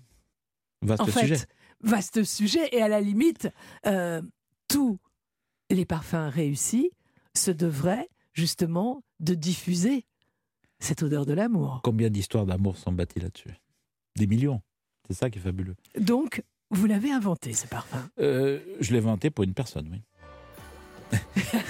Vaste sujet. Et à la limite, tous les parfums réussis se devraient justement de diffuser cette odeur de l'amour. Combien d'histoires d'amour sont bâties là-dessus? Des millions. C'est ça qui est fabuleux. Donc, vous l'avez inventé, ce parfum? Je l'ai inventé pour une personne, oui.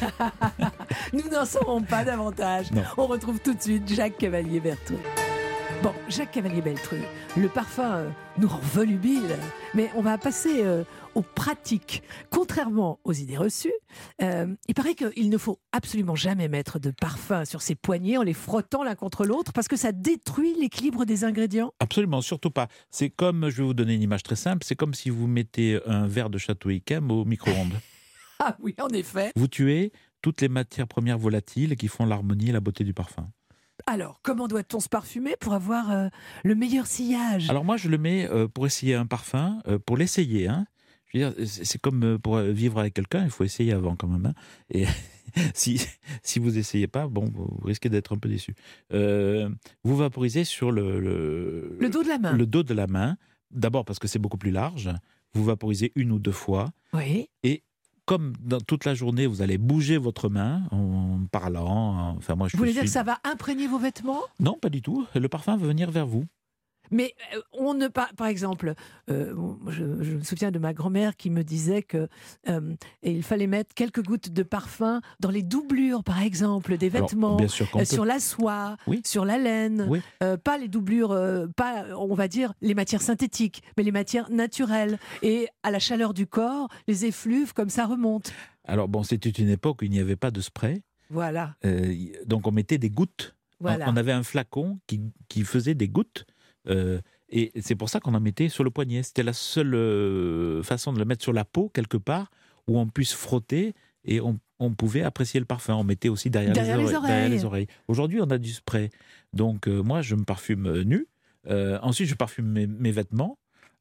Nous n'en saurons pas davantage. Non. On retrouve tout de suite Jacques Cavalier-Bertru. Bon, Jacques Cavalier-Belletru, le parfum nous rend volubile, mais on va passer aux pratiques. Contrairement aux idées reçues, il paraît qu'il ne faut absolument jamais mettre de parfum sur ses poignets en les frottant l'un contre l'autre parce que ça détruit l'équilibre des ingrédients. Absolument, surtout pas. C'est comme, je vais vous donner une image très simple, c'est comme si vous mettez un verre de Château Yquem au micro-ondes. Ah oui, en effet. Vous tuez toutes les matières premières volatiles qui font l'harmonie et la beauté du parfum. Alors, comment doit-on se parfumer pour avoir le meilleur sillage? Alors moi, je le mets pour essayer un parfum, pour l'essayer. Hein. Je veux dire, c'est comme pour vivre avec quelqu'un, il faut essayer avant quand même. Hein. Et si vous essayez pas, bon, vous risquez d'être un peu déçu. Vous vaporisez sur Le dos de la main. le dos de la main. D'abord parce que c'est beaucoup plus large. Vous vaporisez 1 ou 2 fois. Oui. Et comme dans toute la journée, vous allez bouger votre main en parlant. Enfin, moi, Vous voulez dire que ça va imprégner vos vêtements? Non, pas du tout. Le parfum va venir vers vous. Mais on ne par exemple, je me souviens de ma grand-mère qui me disait que il fallait mettre quelques gouttes de parfum dans les doublures, par exemple, des Alors, vêtements, bien sûr qu'on peut. sur la soie, Oui. sur la laine, Oui. pas les doublures, pas, on va dire, les matières synthétiques, mais les matières naturelles. Et à la chaleur du corps, les effluves, comme ça, remontent. Alors bon, c'était une époque où il n'y avait pas de spray. Voilà. Donc on mettait des gouttes. Voilà. On avait un flacon qui faisait des gouttes. Et c'est pour ça qu'on en mettait sur le poignet. C'était la seule façon de le mettre sur la peau, quelque part, où on puisse frotter et on pouvait apprécier le parfum. On mettait aussi derrière les oreilles. Aujourd'hui, on a du spray. Donc moi, je me parfume nu. Ensuite, je parfume mes vêtements.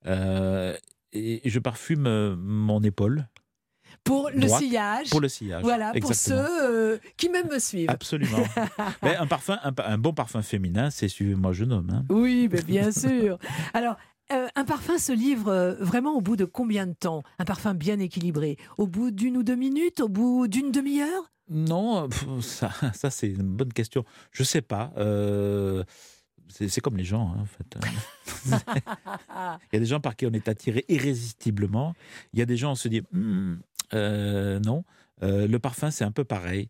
Et je parfume mon épaule. Pour le droite, sillage. Pour le sillage. Voilà, exactement. pour ceux qui même me suivent. Absolument. Mais un bon parfum féminin, c'est suivez-moi jeune homme. Hein. Oui, mais bien sûr. Alors, un parfum se livre vraiment au bout de combien de temps? Un parfum bien équilibré? Au bout d'1 ou 2 minutes? Au bout d'une demi-heure? Non, ça c'est une bonne question. Je sais pas. C'est comme les gens, hein, en fait. Il y a des gens par qui on est attiré irrésistiblement. Il y a des gens, on se dit, non. Le parfum, c'est un peu pareil.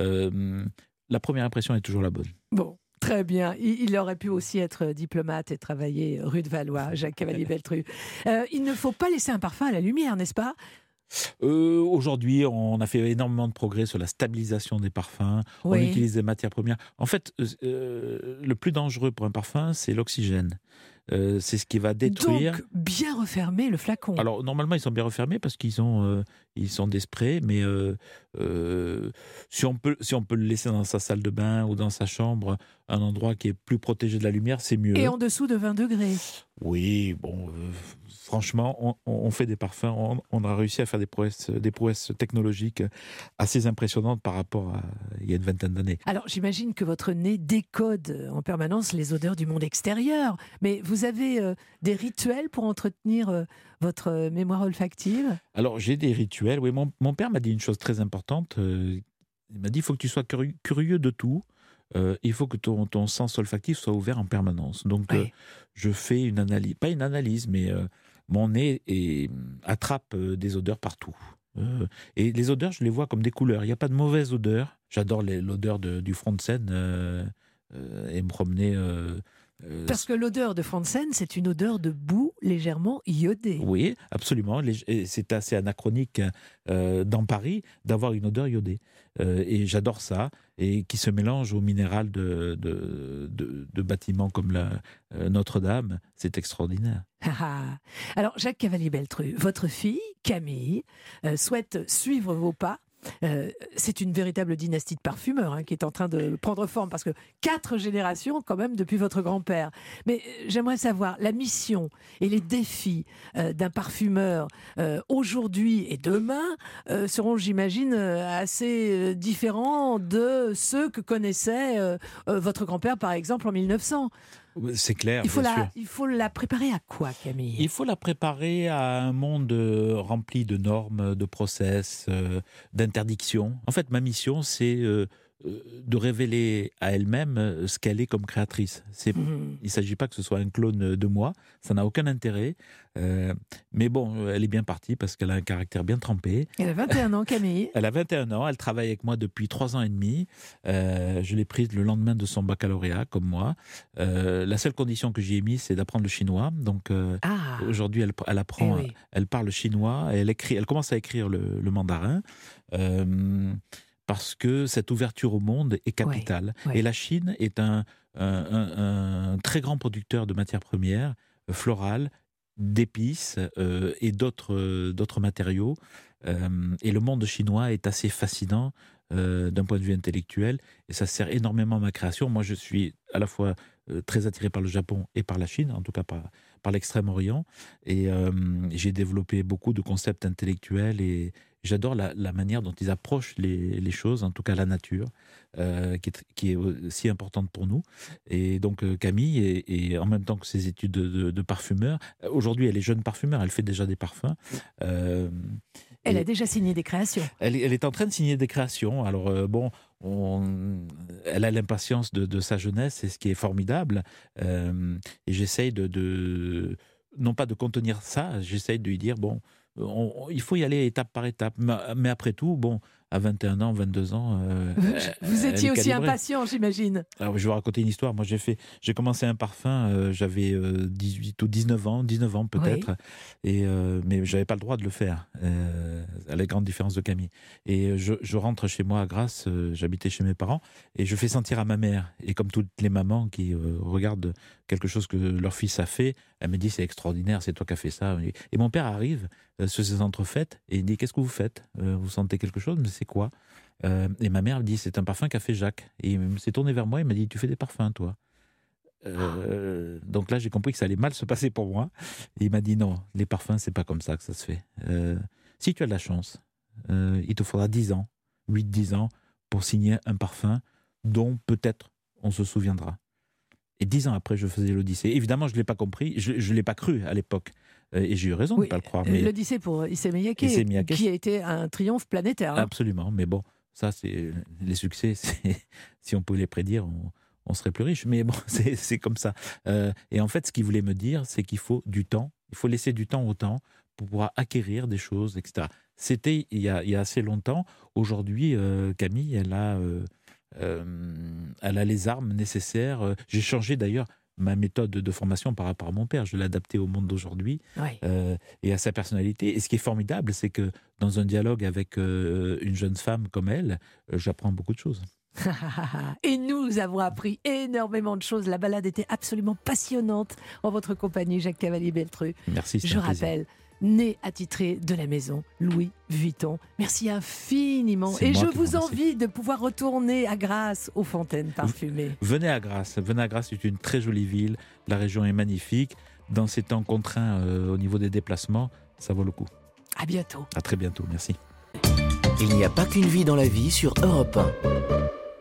La première impression est toujours la bonne. Bon, très bien. Il aurait pu aussi être diplomate et travailler rue de Valois, Jacques Cavalier-Belletru. Il ne faut pas laisser un parfum à la lumière, n'est-ce pas? Aujourd'hui, on a fait énormément de progrès sur la stabilisation des parfums. Oui. On utilise des matières premières. En fait, le plus dangereux pour un parfum, c'est l'oxygène. C'est ce qui va détruire. Donc, bien refermer le flacon. Alors, normalement, ils sont bien refermés parce qu'ils sont des sprays, mais si on peut le laisser dans sa salle de bain ou dans sa chambre, un endroit qui est plus protégé de la lumière, c'est mieux. Et en dessous de 20 degrés. Oui, bon, franchement, on fait des parfums, on a réussi à faire des prouesses technologiques assez impressionnantes par rapport à il y a une vingtaine d'années. Alors, j'imagine que votre nez décode en permanence les odeurs du monde extérieur, mais vous avez des rituels pour entretenir votre mémoire olfactive? Alors, j'ai des rituels. Oui, mon père m'a dit une chose très importante. Il m'a dit, il faut que tu sois curieux de tout. Il faut que ton sens olfactif soit ouvert en permanence. Donc, Oui. je fais une analyse, pas une analyse, mais mon nez attrape des odeurs partout. Et les odeurs, je les vois comme des couleurs. Il n'y a pas de mauvaise odeur. J'adore l'odeur du front de scène et me promener. Parce que l'odeur de front de scène, c'est une odeur de boue légèrement iodée. Oui, absolument. Et c'est assez anachronique dans Paris d'avoir une odeur iodée. Et j'adore ça. Et qui se mélange au minéral de bâtiments comme Notre-Dame. C'est extraordinaire. Alors, Jacques Cavalier-Belletru, votre fille, Camille, souhaite suivre vos pas. C'est une véritable dynastie de parfumeurs qui est en train de prendre forme, parce que 4 générations quand même depuis votre grand-père. Mais j'aimerais savoir, la mission et les défis d'un parfumeur aujourd'hui et demain seront, j'imagine, assez différents de ceux que connaissait votre grand-père, par exemple, en 1900. C'est clair, Il faut la préparer à quoi, Camille? Il faut la préparer à un monde rempli de normes, de process, d'interdictions. En fait, ma mission, c'est de révéler à elle-même ce qu'elle est comme créatrice. Il ne s'agit pas que ce soit un clone de moi, ça n'a aucun intérêt. Mais bon, elle est bien partie parce qu'elle a un caractère bien trempé. Elle a 21 ans, Camille. Elle a 21 ans, elle travaille avec moi depuis 3 ans et demi. Je l'ai prise le lendemain de son baccalauréat, comme moi. La seule condition que j'y ai mise, c'est d'apprendre le chinois. Donc aujourd'hui, elle apprend, elle parle chinois, elle commence à écrire le mandarin. Parce que cette ouverture au monde est capitale. Et la Chine est un très grand producteur de matières premières, florales, d'épices et d'autres matériaux. Et le monde chinois est assez fascinant d'un point de vue intellectuel, et ça sert énormément à ma création. Moi, je suis à la fois très attiré par le Japon et par la Chine, en tout cas par l'Extrême-Orient, et j'ai développé beaucoup de concepts intellectuels, et j'adore la manière dont ils approchent les choses, en tout cas la nature, qui est aussi importante pour nous. Et donc Camille, et en même temps que ses études de parfumeur, aujourd'hui elle est jeune parfumeur, elle fait déjà des parfums. Elle a déjà signé des créations. Elle est en train de signer des créations. Alors elle a l'impatience de sa jeunesse, et ce qui est formidable. Et j'essaye non pas de contenir ça, j'essaye de lui dire, bon, il faut y aller étape par étape. Mais après tout, bon, à 21 ans, 22 ans... vous étiez aussi impatient, j'imagine. Alors, je vais vous raconter une histoire. Moi, j'ai commencé un parfum, j'avais 18 ou 19 ans peut-être, mais je n'avais pas le droit de le faire, à la grande différence de Camille. Et je rentre chez moi à Grasse, j'habitais chez mes parents, et je fais sentir à ma mère. Et comme toutes les mamans qui regardent quelque chose que leur fils a fait, elle me dit, c'est extraordinaire, c'est toi qui as fait ça. Et mon père arrive sur ces entrefaites et il dit, qu'est-ce que vous faites? Vous sentez quelque chose? Mais c'est quoi? Et ma mère me dit, c'est un parfum qu'a fait Jacques. Et il s'est tourné vers moi, il m'a dit, tu fais des parfums, toi? Donc là, j'ai compris que ça allait mal se passer pour moi. Et il m'a dit, non, les parfums, c'est pas comme ça que ça se fait. Si tu as de la chance, il te faudra 10 ans, 8-10 ans, pour signer un parfum dont peut-être on se souviendra. Et 10 ans après, je faisais l'Odyssée. Évidemment, je ne l'ai pas compris, je ne l'ai pas cru à l'époque. Et j'ai eu raison de ne pas le croire. Mais... L'Odyssée pour Issey Miyake, qui a été un triomphe planétaire. Absolument, mais bon, ça, c'est les succès, si on pouvait les prédire, on serait plus riche. Mais bon, c'est comme ça. Et en fait, ce qu'il voulait me dire, c'est qu'il faut du temps. Il faut laisser du temps au temps pour pouvoir acquérir des choses, etc. C'était il y a assez longtemps. Aujourd'hui, Camille, elle a les armes nécessaires. J'ai changé d'ailleurs ma méthode de formation par rapport à mon père. Je l'ai adaptée au monde d'aujourd'hui et à sa personnalité. Et ce qui est formidable, c'est que dans un dialogue avec une jeune femme comme elle, j'apprends beaucoup de choses. Et nous avons appris énormément de choses. La balade était absolument passionnante en votre compagnie, Jacques Cavalier-Beltreux. Merci, je rappelle, né attitré de la maison Louis Vuitton. Merci infiniment. Et je vous envie de pouvoir retourner à Grasse, aux fontaines parfumées. Venez à Grasse. C'est une très jolie ville. La région est magnifique. Dans ces temps contraints au niveau des déplacements, ça vaut le coup. À bientôt. À très bientôt. Merci. Il n'y a pas qu'une vie dans la vie sur Europe 1.